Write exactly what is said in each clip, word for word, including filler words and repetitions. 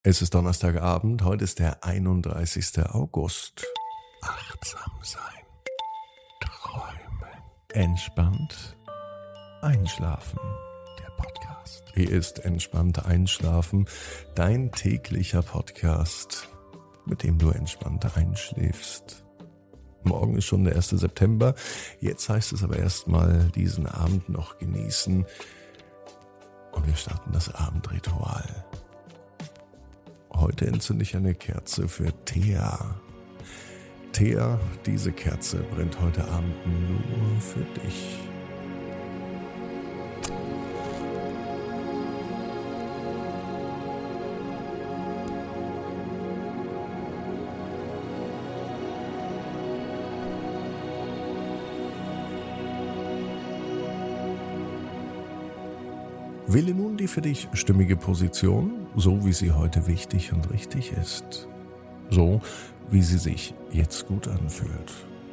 Es ist Donnerstagabend, heute ist der einunddreißigster August. Achtsam sein, träumen, entspannt einschlafen. Der Podcast. Hier ist Entspannt Einschlafen, dein täglicher Podcast, mit dem du entspannt einschläfst. Morgen ist schon der erste September, jetzt heißt es aber erstmal diesen Abend noch genießen und wir starten das Abendritual. Heute entzünde ich eine Kerze für Thea. Thea, diese Kerze brennt heute Abend nur für dich. Wähle nun die für dich stimmige Position, so wie sie heute wichtig und richtig ist. So, wie sie sich jetzt gut anfühlt.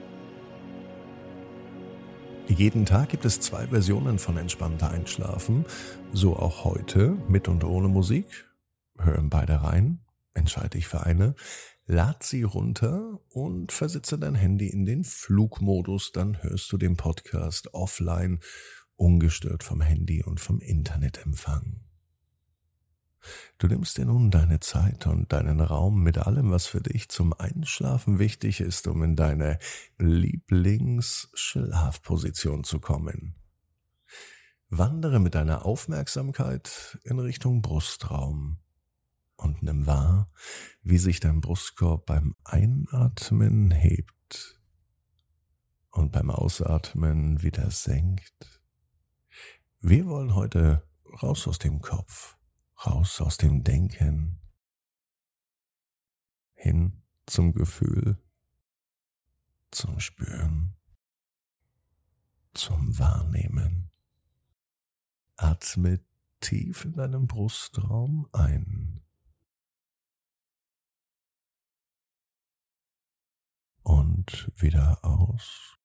Jeden Tag gibt es zwei Versionen von entspannter Einschlafen, so auch heute mit und ohne Musik. Hören beide rein, entscheide dich für eine, lad sie runter und versetze dein Handy in den Flugmodus, dann hörst du den Podcast offline, ungestört vom Handy und vom Internetempfang. Du nimmst dir nun deine Zeit und deinen Raum mit allem, was für dich zum Einschlafen wichtig ist, um in deine Lieblings-Schlafposition zu kommen. Wandere mit deiner Aufmerksamkeit in Richtung Brustraum und nimm wahr, wie sich dein Brustkorb beim Einatmen hebt und beim Ausatmen wieder senkt. Wir wollen heute raus aus dem Kopf, raus aus dem Denken, hin zum Gefühl, zum Spüren, zum Wahrnehmen. Atme tief in deinem Brustraum ein und wieder aus.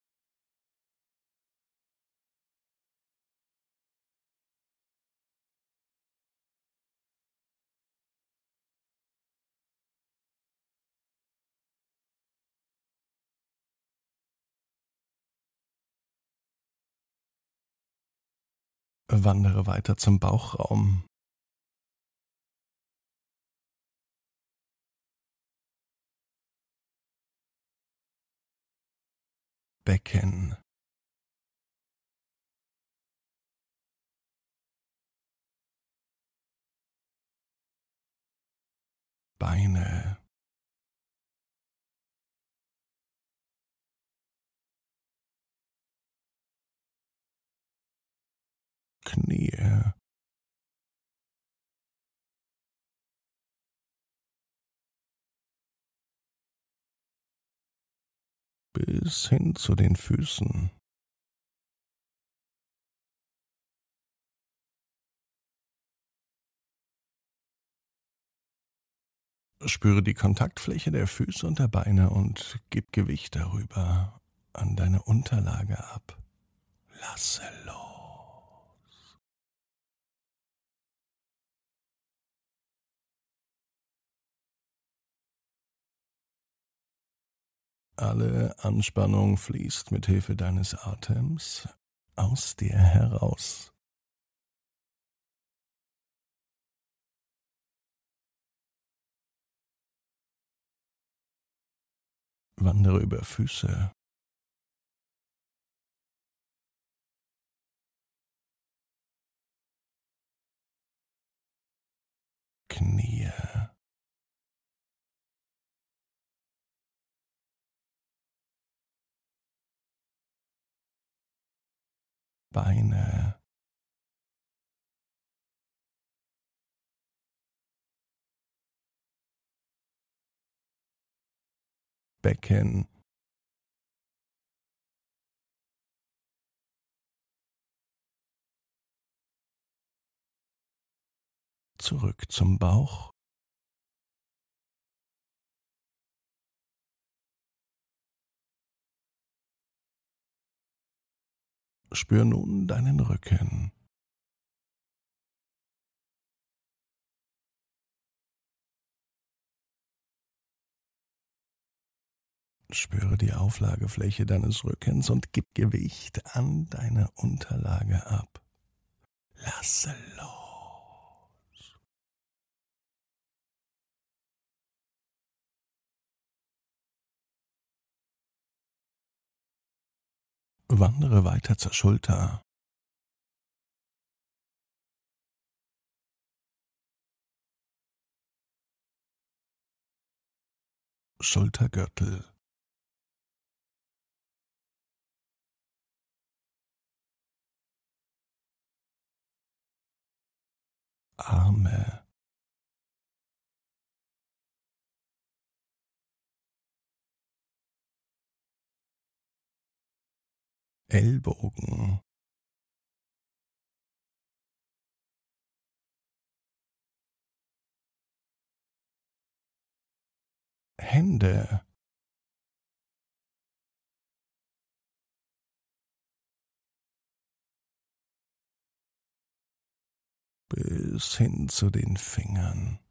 Wandere weiter zum Bauchraum. Becken. Beine. Knie. Bis hin zu den Füßen. Spüre die Kontaktfläche der Füße und der Beine und gib Gewicht darüber an deine Unterlage ab. Lasse los. Alle Anspannung fließt mit Hilfe deines Atems aus dir heraus. Wandere über Füße, Knie, Beine, Becken, zurück zum Bauch, spür nun deinen Rücken, Spüre die Auflagefläche deines Rückens und gib Gewicht an deine Unterlage ab. Lasse los. Wandere weiter zur Schulter. Schultergürtel. Arme. Ellbogen. Hände. Bis hin zu den Fingern.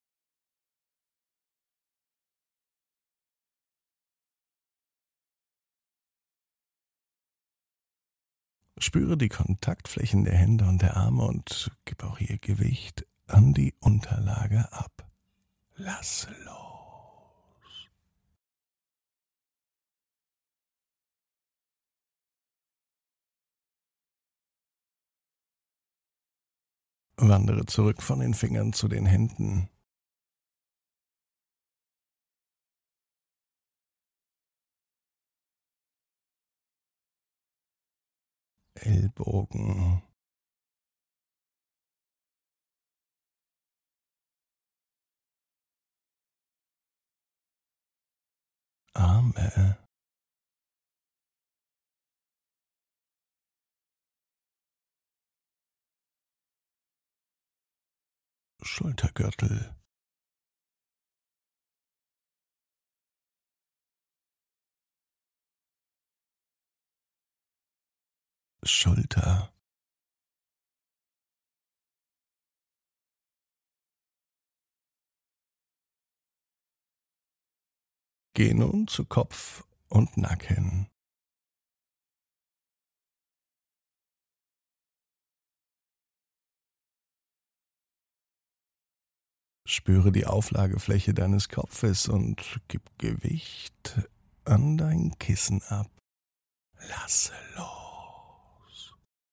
Spüre die Kontaktflächen der Hände und der Arme und gib auch ihr Gewicht an die Unterlage ab. Lass los. Wandere zurück von den Fingern zu den Händen. Ellbogen. Arme. Schultergürtel. Schulter. Geh nun zu Kopf und Nacken. Spüre die Auflagefläche deines Kopfes und gib Gewicht an dein Kissen ab. Lasse los.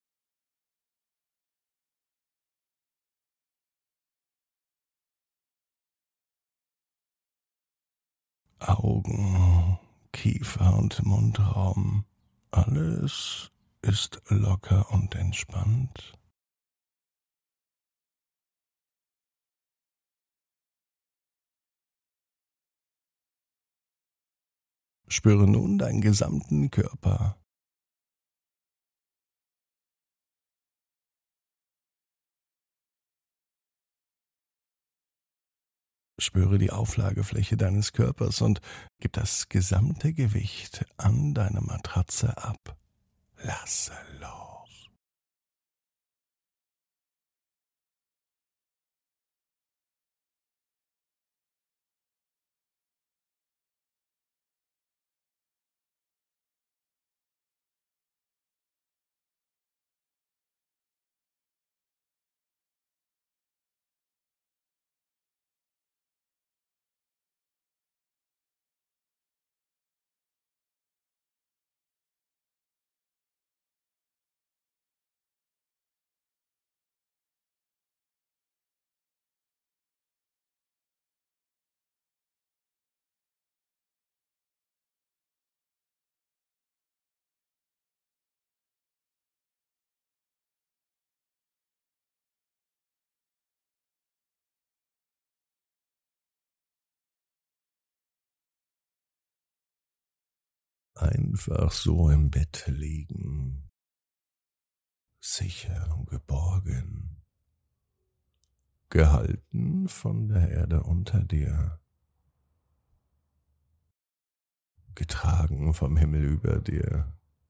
Augen, Kiefer und Mundraum. Alles ist locker und entspannt. Spüre nun deinen gesamten Körper. Spüre die Auflagefläche deines Körpers und gib das gesamte Gewicht an deine Matratze ab. Lasse los. Einfach so im Bett liegen, sicher und geborgen, gehalten von der Erde unter dir, getragen vom Himmel über dir.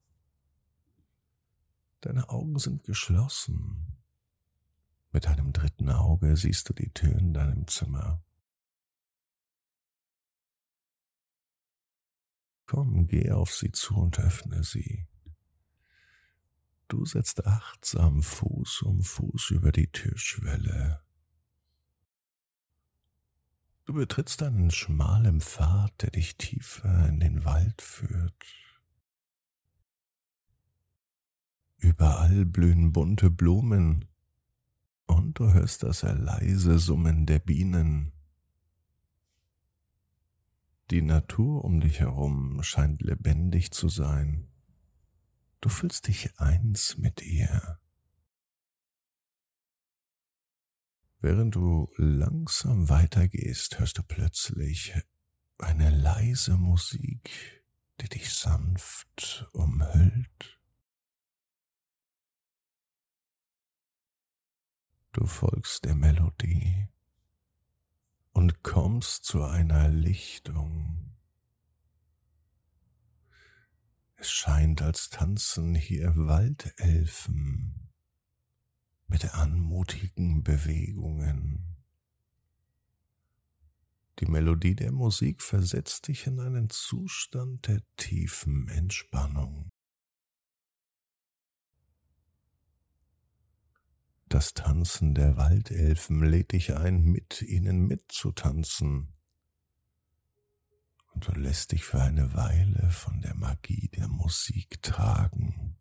Deine Augen sind geschlossen. Mit deinem dritten Auge siehst du die Tür in deinem Zimmer. Komm, geh auf sie zu und öffne sie. Du setzt achtsam Fuß um Fuß über die Türschwelle. Du betrittst einen schmalen Pfad, der dich tiefer in den Wald führt. Überall blühen bunte Blumen und du hörst das leise Summen der Bienen. Die Natur um dich herum scheint lebendig zu sein. Du fühlst dich eins mit ihr. Während du langsam weitergehst, hörst du plötzlich eine leise Musik, die dich sanft umhüllt. Du folgst der Melodie und kommst zu einer Lichtung. Es scheint, als tanzen hier Waldelfen mit anmutigen Bewegungen. Die Melodie der Musik versetzt dich in einen Zustand der tiefen Entspannung. Das Tanzen der Waldelfen lädt dich ein, mit ihnen mitzutanzen. Und du lässt dich für eine Weile von der Magie der Musik tragen.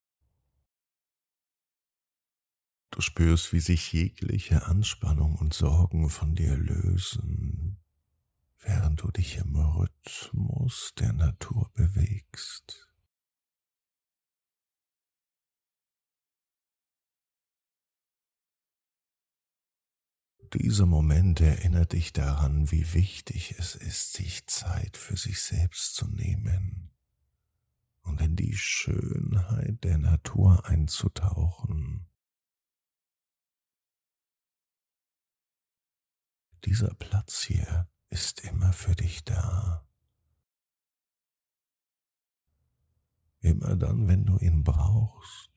Du spürst, wie sich jegliche Anspannung und Sorgen von dir lösen, während du dich im Rhythmus der Natur bewegst. Dieser Moment erinnert dich daran, wie wichtig es ist, sich Zeit für sich selbst zu nehmen und in die Schönheit der Natur einzutauchen. Dieser Platz hier ist immer für dich da. Immer dann, wenn du ihn brauchst.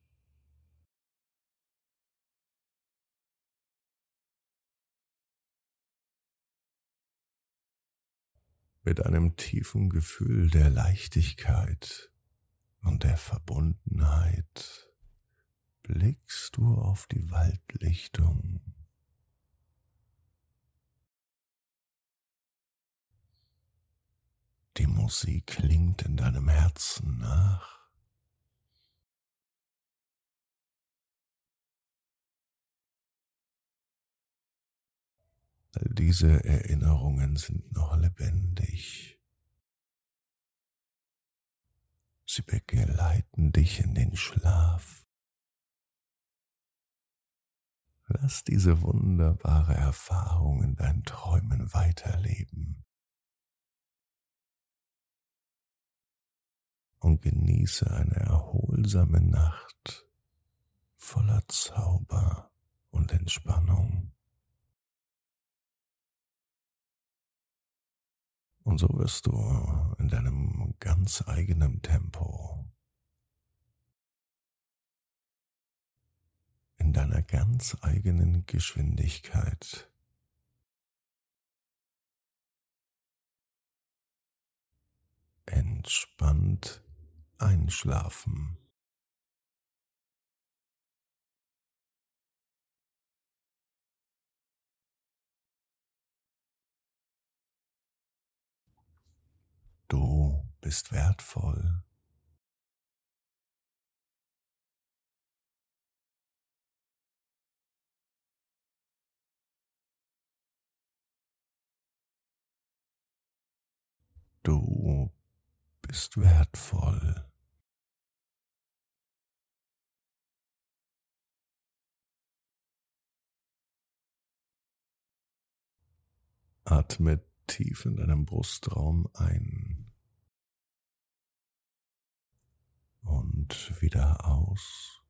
Mit einem tiefen Gefühl der Leichtigkeit und der Verbundenheit blickst du auf die Waldlichtung. Die Musik klingt in deinem Herzen nach. All diese Erinnerungen sind noch lebendig. Sie begleiten dich in den Schlaf. Lass diese wunderbare Erfahrung in deinen Träumen weiterleben. Und genieße eine erholsame Nacht voller Zauber und Entspannung. Und so wirst du in deinem ganz eigenen Tempo, in deiner ganz eigenen Geschwindigkeit entspannt einschlafen. Du bist wertvoll. Du bist wertvoll. Atme tief in deinem Brustraum ein und wieder aus.